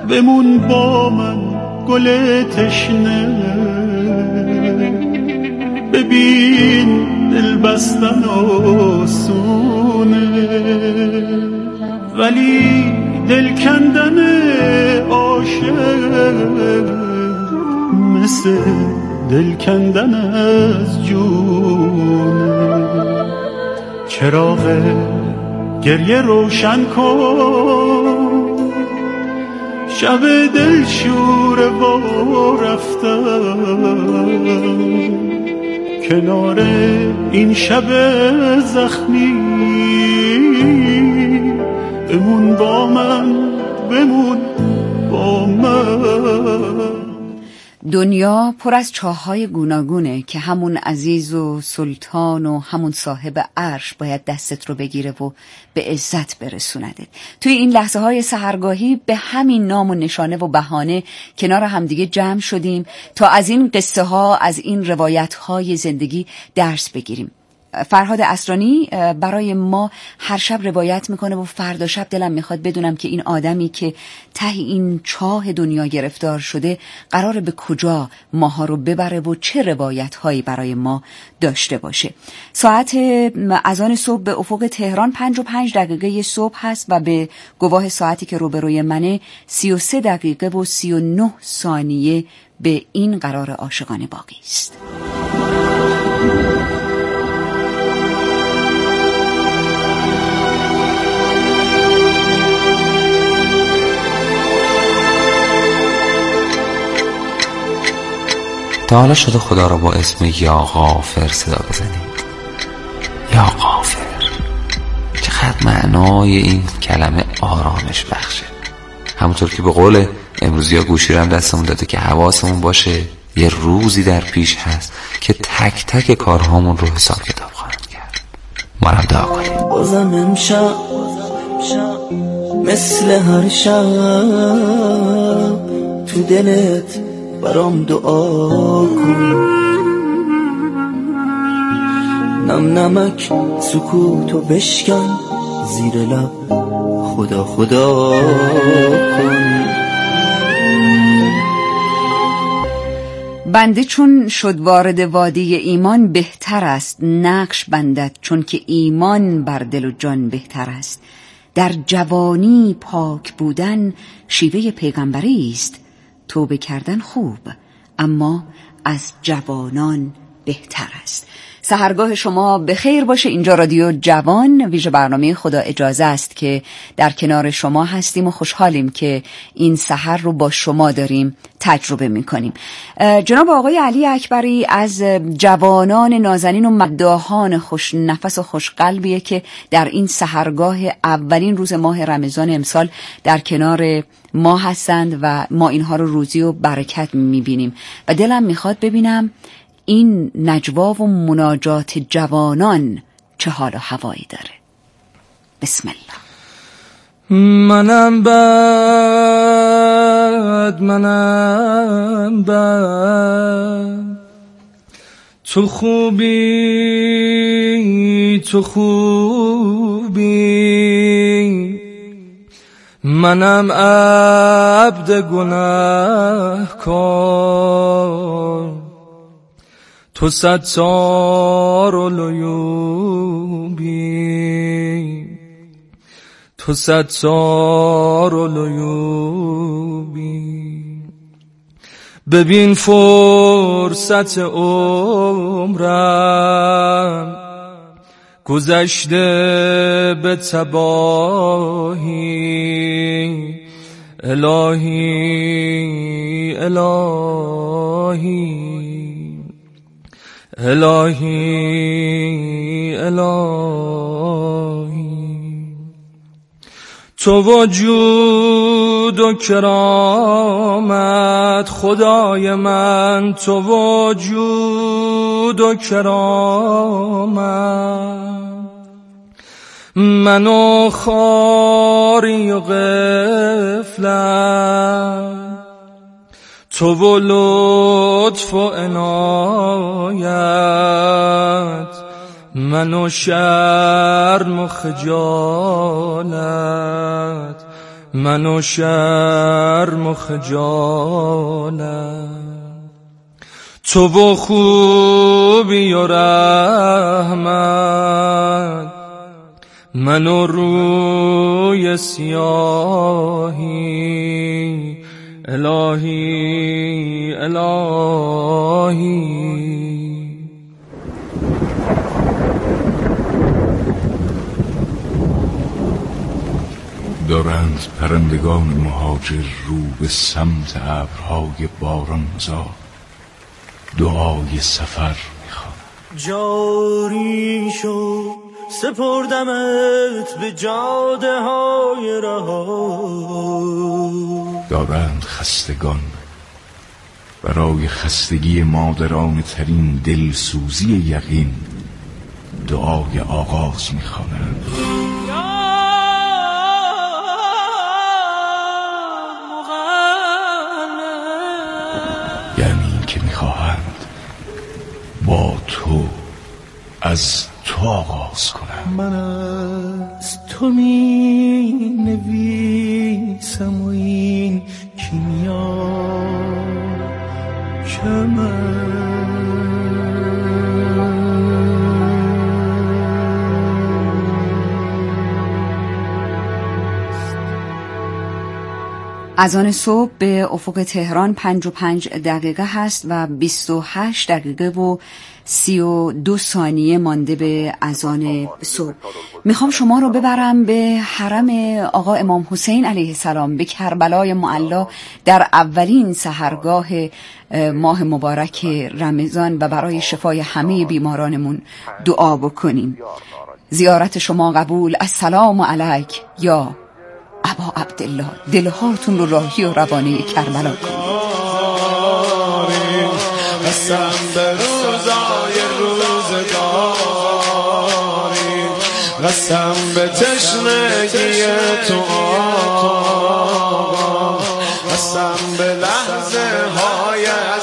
بمون با من گل تشنه، ببین دل بستن آسونه ولی دل کندن عاشق مثل دل کندن از جونه. چراغ گریه روشن کن، شب دل شور و رفتن، کنار این شب زخمی بمون با من، بمون با من. دنیا پر از چاه‌های گوناگونه که همون عزیز و سلطان و همون صاحب عرش باید دستت رو بگیره و به عزت برسوندت. توی این لحظه های سحرگاهی به همین نام و نشانه و بهانه کنار همدیگه جمع شدیم تا از این قصه ها، از این روایت های زندگی درس بگیریم. فرهاد اسرانی برای ما هر شب روایت میکنه و فردا شب دلم میخواد بدونم که این آدمی که ته این چاه دنیا گرفتار شده قراره به کجا ماها رو ببره و چه روایت هایی برای ما داشته باشه. ساعت اذان صبح به افق تهران 5:05 صبح هست و به گواه ساعتی که روبروی منه 33 دقیقه و 39 ثانیه به این قرار عاشقانه باقی است. تا حالا شده خدا را با اسم یا غافر صدا بزنیم؟ یا غافر، چقدر معنای این کلمه آرامش بخشه. همونطور که به قول امروزی ها گوشی رو هم دستمون داده که حواسمون باشه یه روزی در پیش هست که تک تک کارهامون رو حساب کتاب خواهند کرد. ما هم دعا کنیم. بازم امشب مثل هر شب تو دلت برام دعا کن، نم نمک سکوتو بشکن زیر لب خدا خدا کن. بنده چون شد وارد وادی ایمان بهتر است نقش بندد، چون که ایمان بر دل و جان بهتر است. در جوانی پاک بودن شیوه پیغمبری است، توبه کردن خوب اما از جوانان بهتر است. سحرگاه شما به خیر باشه. اینجا رادیو جوان، ویژه برنامه خدا اجازه است که در کنار شما هستیم و خوشحالیم که این سحر رو با شما داریم تجربه میکنیم. جناب آقای علی اکبری از جوانان نازنین و مداحان خوش نفس و خوش قلبیه که در این سحرگاه اولین روز ماه رمضان امسال در کنار ما هستند و ما اینها رو روزی و برکت میبینیم و دلم میخواد ببینم این نجوا و مناجات جوانان چه حال و هوایی داره. بسم الله. منم بد تو خوبی منم عبد گناهکار، تو ستار العیوبی، تو ستار العیوبی. ببین فرصت عمرم گذشته به تباهی، الهی الهی الهی الهی. تو وجود و کرامت خدای من، تو وجود و کرامت، منو خاری و غفلت، تو و لطف و عنایت، منو شرم و خجالت، من و شرم و خجالت، تو و خوبی و رحمت، من و روی سیاهی، الهی الهی. دارند پرندگان مهاجر رو به سمت ابرهای باران زار، دعای سفر میخوان. جاری شو سپردمت به جاده های رها. دارند خستگان برای خستگی مادران ترین دلسوزی یقین دعای آغاز میخوانند. یعنی که میخواهند با تو از تو آغاز کنم. من از تو می نویسم و این کیمیا که اذان صبح به افق تهران 55 دقیقه هست و 28 دقیقه و 32 ثانیه مانده به اذان صبح. میخوام شما رو ببرم به حرم آقا امام حسین علیه السلام، به کربلای معلی، در اولین سحرگاه ماه مبارک رمضان و برای شفای همه بیمارانمون دعا بکنیم. زیارت شما قبول. السلام علیک یا ابا عبدالله. دلهاتون رو راهی و روانه کربلا کنید. قسم به روزای روزگاری، قسم به تشنگی تو آقا، قسم به لحظه های از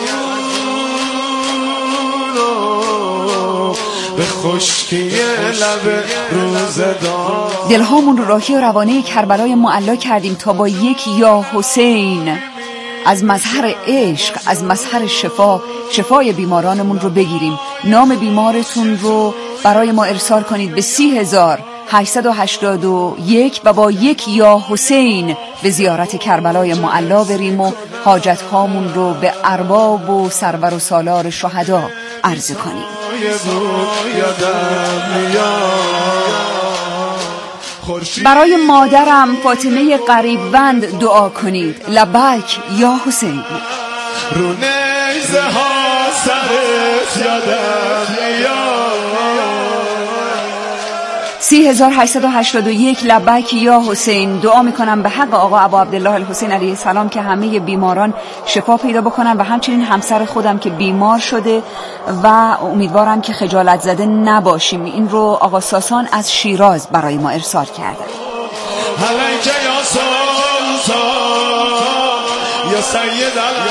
اون به خشکی لب روزگار. دلهامون رو راهی و روانه کربلای معلی کردیم تا با یک یا حسین از مظهر عشق، از مظهر شفا، شفای بیمارانمون رو بگیریم. نام بیمارتون رو برای ما ارسال کنید به 30,881 و با یک یا حسین به زیارت کربلای معلی بریم و حاجت هامون رو به ارباب و سرور و سالار شهدا عرضه کنیم. برای مادرم فاطمه قریبوند دعا کنید. لبیک یا حسین. رو نیزه ها سرت یادم میاد. 30,881 لبیک یا حسین. دعا میکنم به حق آقا ابا عبدالله الحسین علیه السلام که همه بیماران شفا پیدا بکنن و همچنین همسر خودم که بیمار شده و امیدوارم که خجالت زده نباشیم. این رو آقا ساسان از شیراز برای ما ارسال کرده. علیک یا سلطان یا سید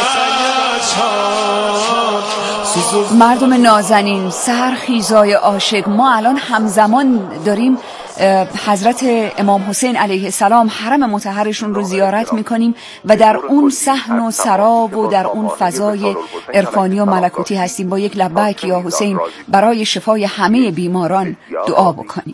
الاشهاد. مردم نازنین، سرخیزای عاشق، ما الان همزمان داریم حضرت امام حسین علیه السلام حرم مطهرشون رو زیارت میکنیم و در اون صحن و سراب و در اون فضای عرفانی و ملکوتی هستیم. با یک لبیک یا حسین برای شفای همه بیماران دعا بکنیم.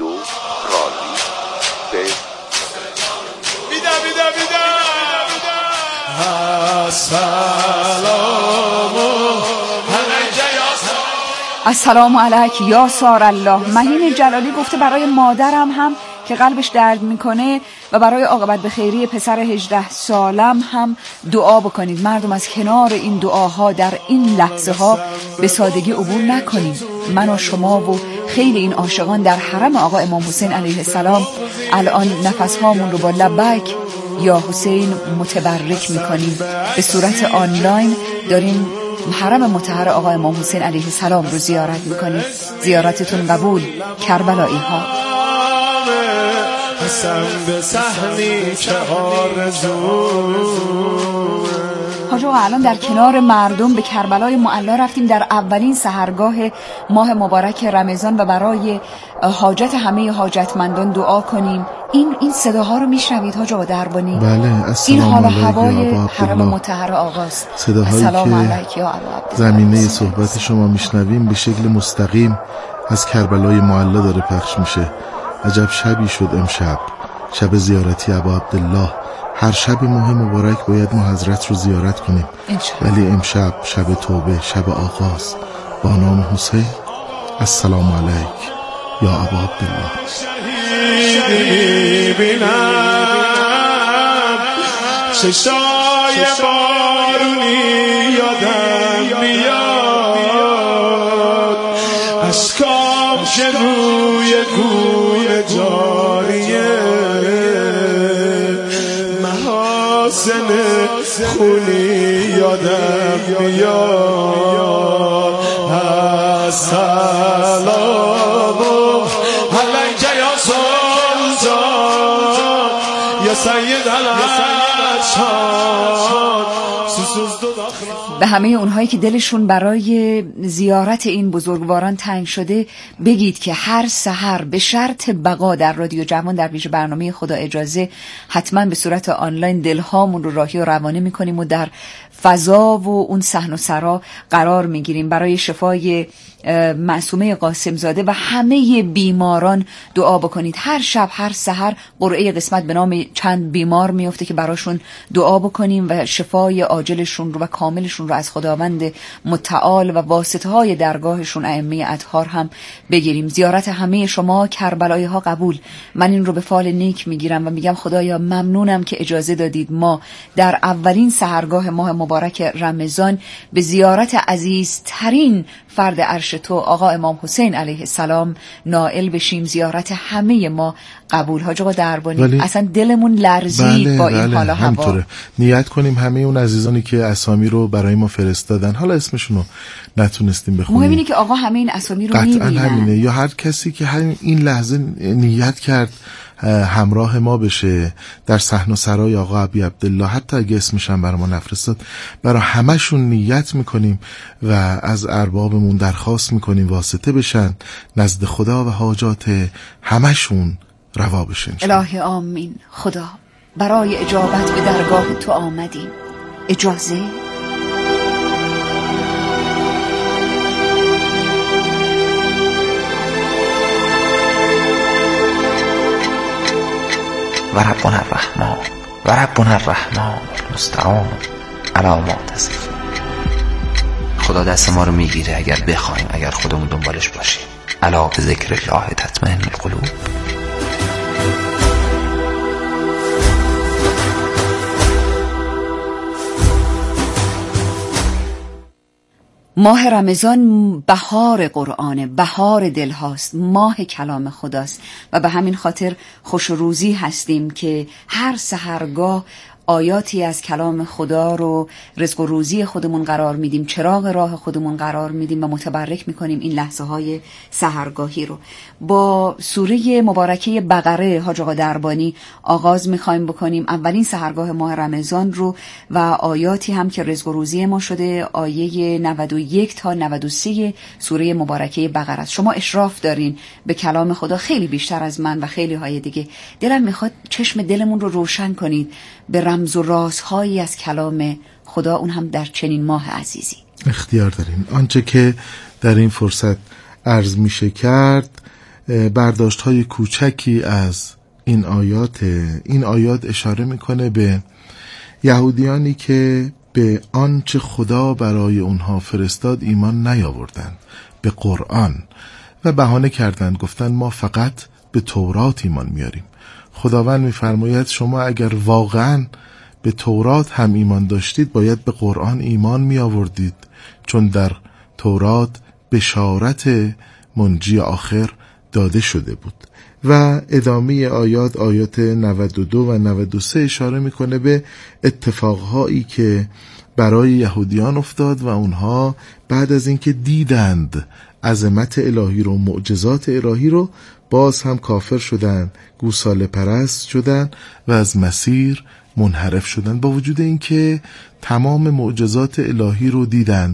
السلام علیک یا سار الله. مهین جلالی گفته برای مادرم هم که قلبش درد میکنه و برای عاقبت به خیری پسر 18 سالم هم دعا بکنید. مردم از کنار این دعاها در این لحظه ها به سادگی عبور نکنید. من و شما و خیلی این عاشقان در حرم آقا امام حسین علیه السلام الان نفس هامون رو با لبیک یا حسین متبرک میکنیم. به صورت آنلاین داریم حرم مطهر آقا امام حسین علیه السلام رو زیارت میکنید. زیارتتون قبول کربلایی ها. حاج آقا الان در کنار مردم به کربلای معلی رفتیم در اولین سحرگاه ماه مبارک رمضان و برای حاجت همه حاجتمندان دعا کنیم. این صداها رو میشنوید حاج آقا دربانی؟ بله. این حال السلام هوای علیکم حرم مطهر آقاست. صداهایی که زمینه صحبت شما میشنویم به شکل مستقیم از کربلای معلا داره پخش میشه. عجب شبی شد امشب، شب زیارتی ابا عبدالله. هر شب ماه مبارک باید ما حضرت رو زیارت کنیم، ولی امشب شب توبه، شب آغاز با نام حسین. السلام علیک یا ابا عبدالله. چشای بارونی یادم میاد، اشکام که روی گونه جاریه، محاسن خونی یادم میاد. السلام علیک یا سلطان یا سید به همه اونهایی که دلشون برای زیارت این بزرگواران تنگ شده بگید که هر سحر به شرط بقا در رادیو جوان در ویژه برنامه خدا اجازه حتما به صورت آنلاین دلهامون رو راهی و روانه میکنیم و در فضا و اون صحن و سرا قرار میگیریم. برای شفای معصومه قاسم زاده و همه بیماران دعا بکنید. هر شب هر سحر قرعه قسمت به نام چند بیمار میفته که براشون دعا بکنیم و شفای عاجلشون رو و کاملشون رو از خداوند متعال و واسطه های درگاهشون ائمه اطهار هم بگیریم. زیارت همه شما کربلای ها قبول. من این رو به فال نیک میگیرم و میگم خدایا ممنونم که اجازه دادید ما در اولین سحرگاه ماه مبارک رمضان به زیارت عزیزترین فرد عرش تو آقا امام حسین علیه السلام نائل بشیم. زیارت همه ما قبول. حاج آقا دربانی اصلا دلمون لرزید با این حالا هوا. نیت کنیم همه اون عزیزانی که اسامی رو برای ما فرستادن، حالا اسمشون رو نتونستیم بخونیم، مهم اینه که آقا همه این اسامی رو میبینن. همینه. یا هر کسی که این لحظه نیت کرد همراه ما بشه در صحن و سرای آقا ابی عبدالله، حتی اگه اسمش هم برای ما نفرستاد، برای همشون نیت میکنیم و از اربابمون درخواست میکنیم واسطه بشن نزد خدا و حاجات همشون روا بشن. الهی آمین. خدا برای اجابت به درگاه تو آمدیم، اجازه؟ و ربنا الرحمن المستعان علی ما تصفون. خدا دست ما رو میگیره اگر بخوایم، اگر خودمون دنبالش باشیم. الا به ذکر الله تطمئن القلوب. ماه رمضان بهار قرآنه، بهار دل هاست، ماه کلام خداست و به همین خاطر خوش روزی هستیم که هر سحرگاه آیاتی از کلام خدا رو رزق و روزی خودمون قرار میدیم، چراغ راه خودمون قرار میدیم و متبرک میکنیم این لحظه های سحرگاهی رو. با سوره مبارکه بقره حاج آقا دربانی آغاز میخوایم بکنیم اولین سحرگاه ماه رمضان رو و آیاتی هم که رزق و روزی ما شده، آیه 91 تا 93 سوره مبارکه بقره است. شما اشراف دارین به کلام خدا خیلی بیشتر از من و خیلی های دیگه. دلم میخواد چشم دلمون رو روشن کنید به رمز و رازهایی از کلام خدا، اون هم در چنین ماه عزیزی. اختیار دارین. آنچه که در این فرصت عرض میشه کرد برداشت های کوچکی از این آیات اشاره میکنه به یهودیانی که به آنچه خدا برای اونها فرستاد ایمان نیاوردند، به قرآن، و بهانه کردند، گفتن ما فقط به تورات ایمان میاریم. خداوند میفرماید شما اگر واقعا به تورات هم ایمان داشتید باید به قرآن ایمان می آوردید، چون در تورات بشارت منجی آخر داده شده بود. و ادامه آیات 92 و 93 اشاره میکنه به اتفاقهایی که برای یهودیان افتاد و اونها بعد از اینکه دیدند عظمت الهی رو، معجزات الهی رو، باز هم کافر شدن، گوساله پرست شدن و از مسیر منحرف شدن. با وجود اینکه تمام معجزات الهی رو دیدن،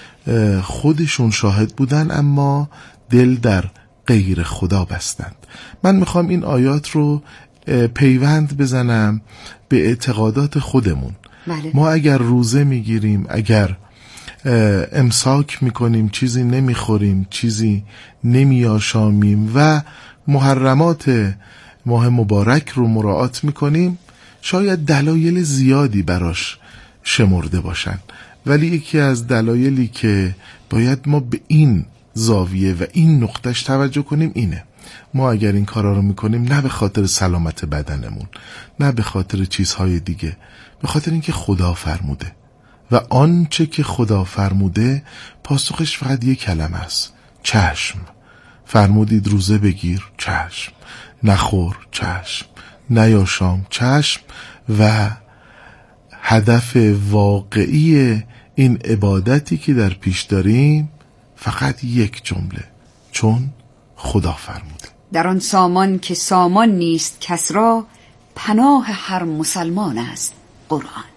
خودشون شاهد بودن، اما دل در غیر خدا بستند. من میخوام این آیات رو پیوند بزنم به اعتقادات خودمون. بله. ما اگر روزه میگیریم، اگر امساک میکنیم، چیزی نمیخوریم، چیزی نمیآشامیم و محرمات ماه مبارک رو مراعات میکنیم، شاید دلایل زیادی براش شمرده باشن، ولی یکی از دلایلی که باید ما به این زاویه و این نقطهش توجه کنیم اینه: ما اگر این کارا رو میکنیم نه به خاطر سلامت بدنمون، نه به خاطر چیزهای دیگه، به خاطر اینکه خدا فرموده و آنچه که خدا فرموده پاسخش فقط یک کلمه است: چشم. فرمودید روزه بگیر، چشم. نخور، چشم. نیاشام، چشم. و هدف واقعی این عبادتی که در پیش داریم فقط یک جمله: چون خدا فرموده. در آن سامان که سامان نیست کس را، پناه هر مسلمان است قرآن.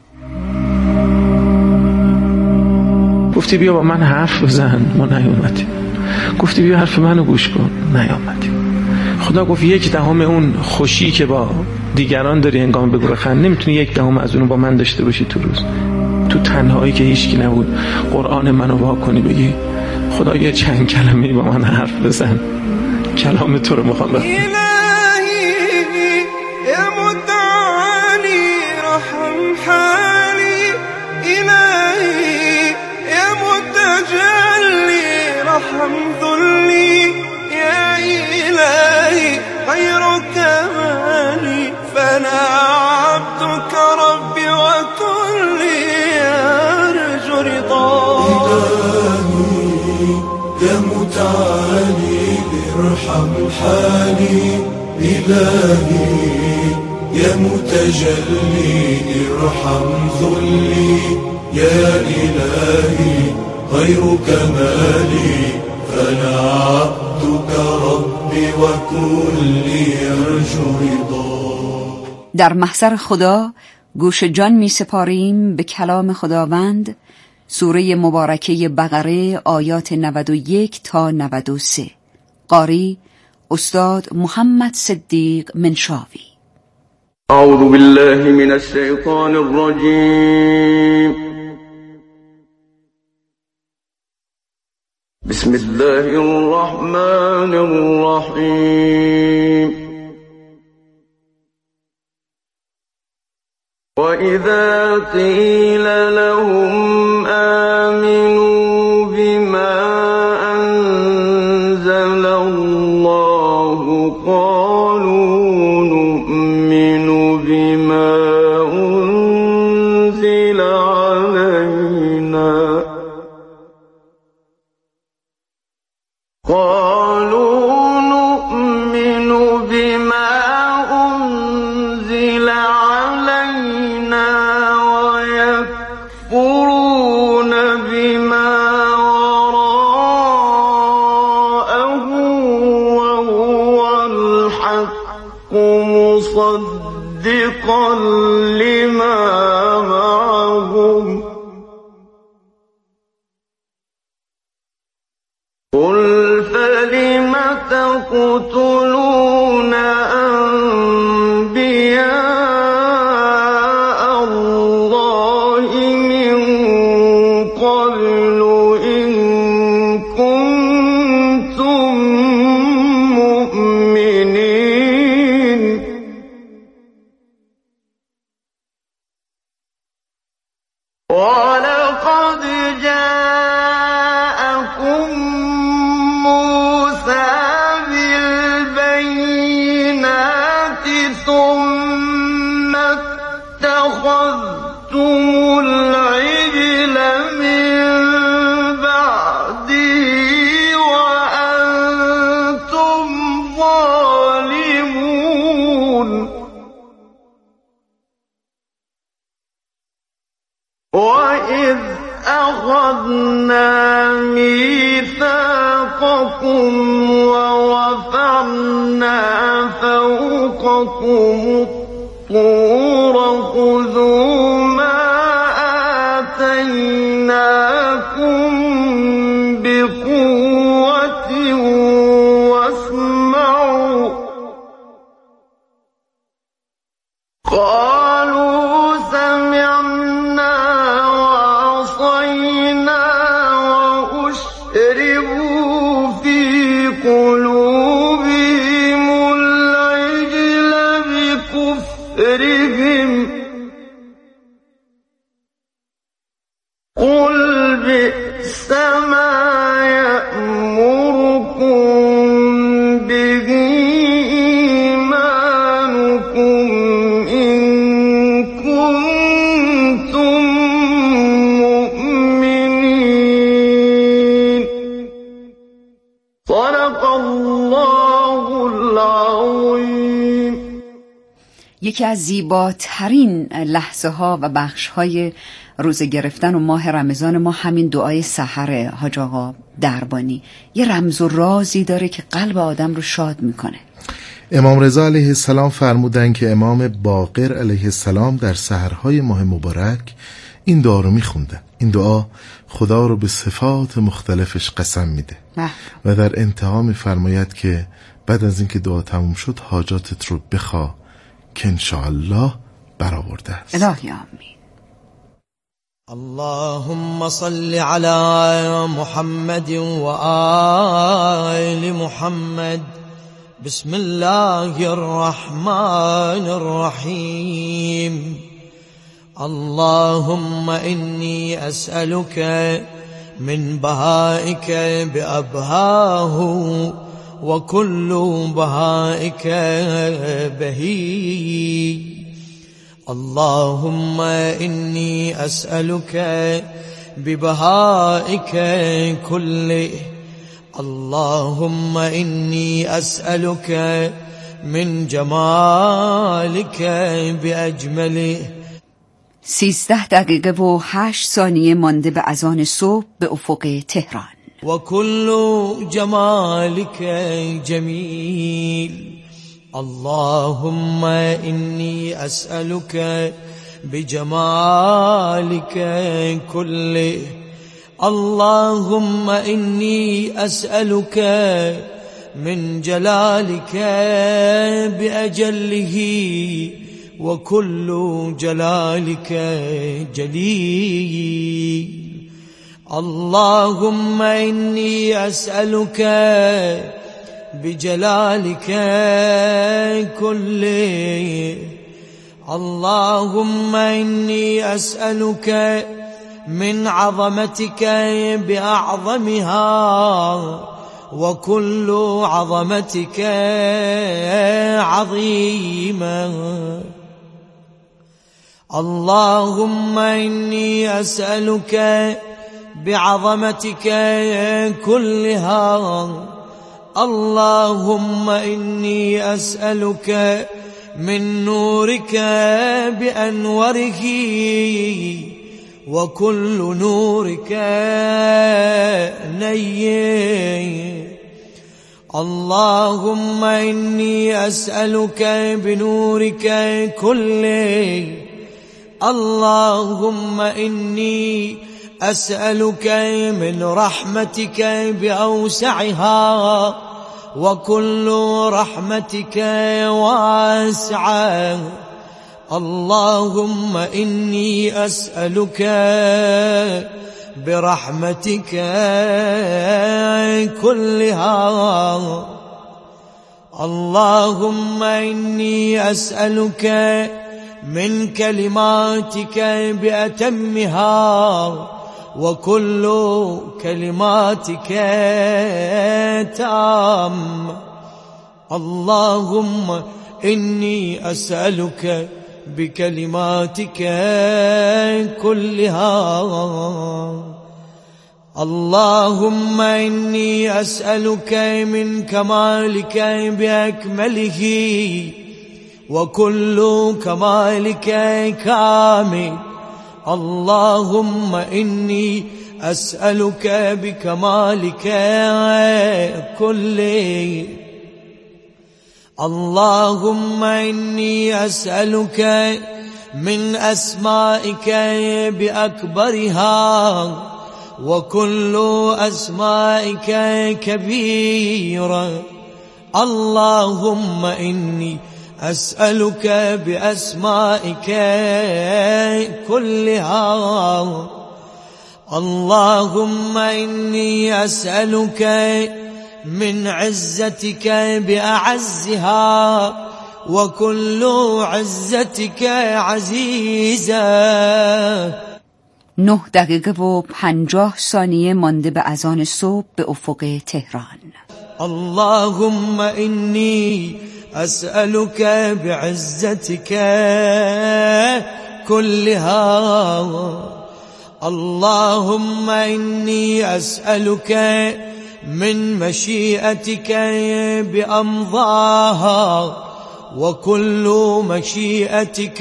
گفتی بیا با من حرف بزن، ما نیومدیم. گفتی بیا حرف منو گوش کن، نیومدیم. خدا گفت 1/10 اون خوشی که با دیگران داری هنگام به گروه خند، نمیتونی 1/10 از اونو با من داشته باشی تو روز. تو تنهایی که هیچکی نبود قرآن منو وا کنی بگی خدا یه چند کلمه‌ای با من حرف بزن، کلام تو رو میخوام بخونم. الهی یا متعالی رحم حالی، الهی یا متجلی رحم ذلی، یا الهی غیرک مالی، فانا عبدك ربی و کلی ارجو رضا. يا متعالي ارحم حالي، إلهي يا متجلي ارحم ذلي، يا إلهي غيرك مالي، فأنا عبدك ربي وكلي أرجو رضا. در محضر خدا گوش جان می سپاریم به کلام خداوند. سوره مبارکه بقره آیات 91 تا 93. قاری استاد محمد صدیق منشاوی. اعوذ بالله من الشیطان الرجیم. بسم الله الرحمن الرحیم. وَإِذَا قِيلَ لَهُمْ آمِنُوا بِمَا أَنزَلَ اللَّهُ قَالُوا نُؤْمِنُ بِمَا أُنزِلَ عَلَيْنَا مصدقا لما معهم قل فلم تقتلون أنبياء الله من قبل إن كنتم مؤمنين ولقد جاءكم موسى بالبينات ثم اتخذتم العجل من بعده وأنتم ظالمون وَإِذْ أَخَذْنَا مِيثَاقَكُمْ وَرَفَعْنَا فَوْقَكُمُ الطُّورَ خُذُوا مَا آتَيْنَاكُمْ بِقُوَّةٍ وَاسْمَعُوا قالوا سمعنا وعصينا وأشربوا في قلوبهم العجل بكفرهم قل بئس ما يأمركم به إيمانكم إن كنتم مؤمنين. صدق الله العظيم. یکی از زیباترین لحظه ها و بخش های روزه گرفتن و ماه رمضان ما همین دعای سحر حاج آقا دربانی. یه رمز و رازی داره که قلب آدم رو شاد میکنه. امام رضا علیه السلام فرمودن که امام باقر علیه السلام در سحرهای ماه مبارک این دعا رو میخوندن. این دعا خدا رو به صفات مختلفش قسم میده و در انتها میفرماید که بعد از اینکه دعا تموم شد حاجاتت رو بخوا که انشاءالله برآورده است. الهی آمین. اللهم صل على محمد وآل محمد. بسم الله الرحمن الرحيم. اللهم إني أسألك من بهائك بأبهاه وكل بهائك بهي. اللهم إني أسألك ببهائك كله. اللهم إني أسألك من جمالك بأجمله. 13 دقیقه و 8 ثانیه مانده به اذان صبح به افق تهران. وكل جمالك جميل. اللهم إني أسألك بجمالك كله. اللهم إني أسألك من جلالك بأجله وكل جلالك جليل. اللهم إني أسألك بجلالك كله. اللهم إني أسألك من عظمتك بأعظمها وكل عظمتك عظيمة. اللهم إني أسألك بعظمتك كلها. اللهم إني أسألك من نورك بأنوره وكل نورك نير. اللهم إني أسألك بنورك كله. اللهم إني أسألك من رحمتك بأوسعها وكل رحمتك واسعة. اللهم إني أسألك برحمتك كلها. اللهم إني أسألك من كلماتك بأتمها وكل كلماتك تام. اللهم إني أسألك بكلماتك كلها. اللهم إني أسألك من كمالك بأكمله وكل كمالك كامل. اللهم إني أسألك بكمالك كله. اللهم إني أسألك من أسمائك بأكبرها وكل أسمائك كبيرة. اللهم إني أسألك بأسمائك كلها. اللهم إني أسألك من عزتك بأعزها، وكل عزتك عزيزة. 9 دقیقه و 50 ثانیه مانده به اذان صبح به افق تهران. اللهم إني أسألك بعزتك كلها. اللهم إني أسألك من مشيئتك بأمضاها، وكل مشيئتك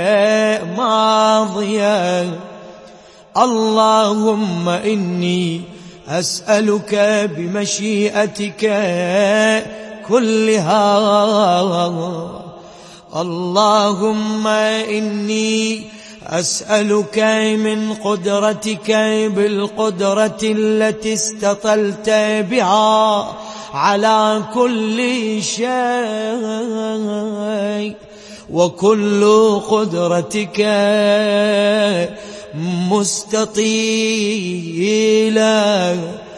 ماضية. اللهم إني أسألك بمشيئتك كلها. اللهم إني أسألك من قدرتك بالقدرة التي استطلت بها على كل شيء، وكل قدرتك مستطيلة.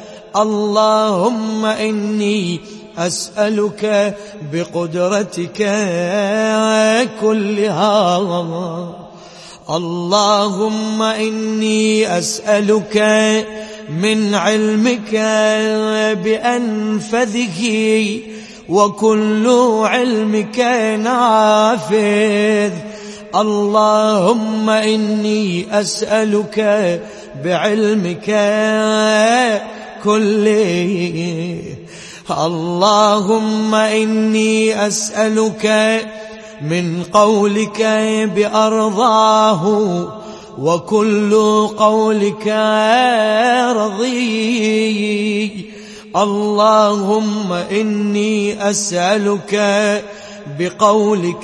اللهم إني أسألك بقدرتك كلها. اللهم إني أسألك من علمك بأنفذه، وكل علمك نافذ. اللهم إني أسألك بعلمك كله. اللهم إني أسألك من قولك بأرضاه، وكل قولك رضي. اللهم إني أسألك بقولك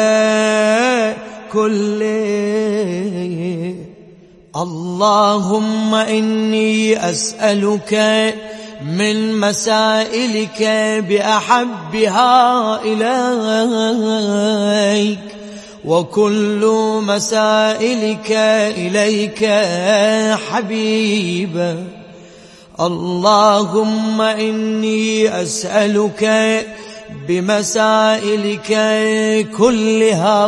كله. اللهم إني أسألك من مسائلك بأحبها إليك، وكل مسائلك إليك حبيبا. اللهم إني أسألك بمسائلك كلها.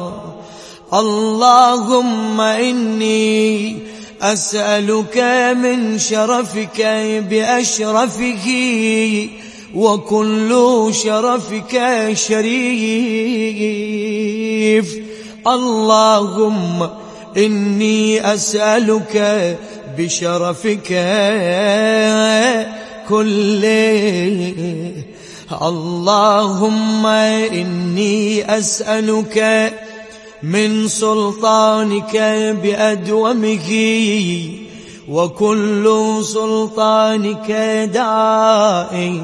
اللهم إني أسألك من شرفك بأشرفه، وكل شرفك شريف. اللهم إني أسألك بشرفك كله. اللهم إني أسألك من سلطانك بأدومه، وكل سلطانك دائم.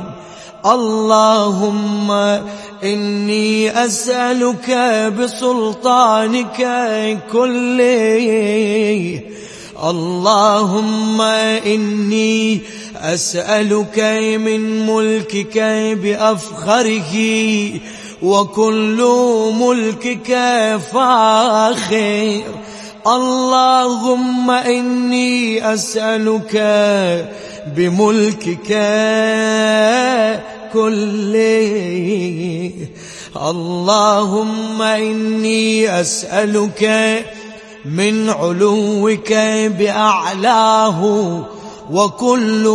اللهم إني أسألك بسلطانك كله. اللهم إني أسألك من ملكك بأفخره، وكل ملكك فاخر. اللهم إني أسألك بملكك كله. اللهم إني أسألك من علوك بأعلاه، وكل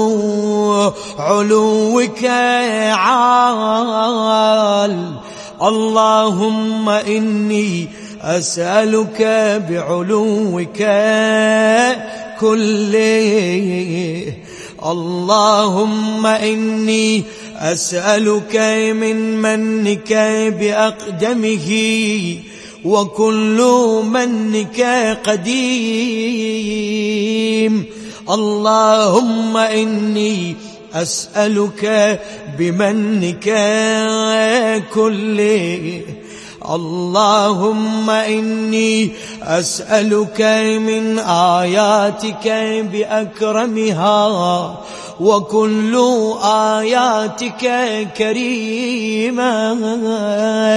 علوك عال. اللهم إني أسألك بعلوك كله. اللهم إني أسألك من منك بأقدمه، وكل منك قديم. اللهم إني أسألك بمنك كله. اللهم إني أسألك من آياتك بأكرمها، وكل آياتك كريمة.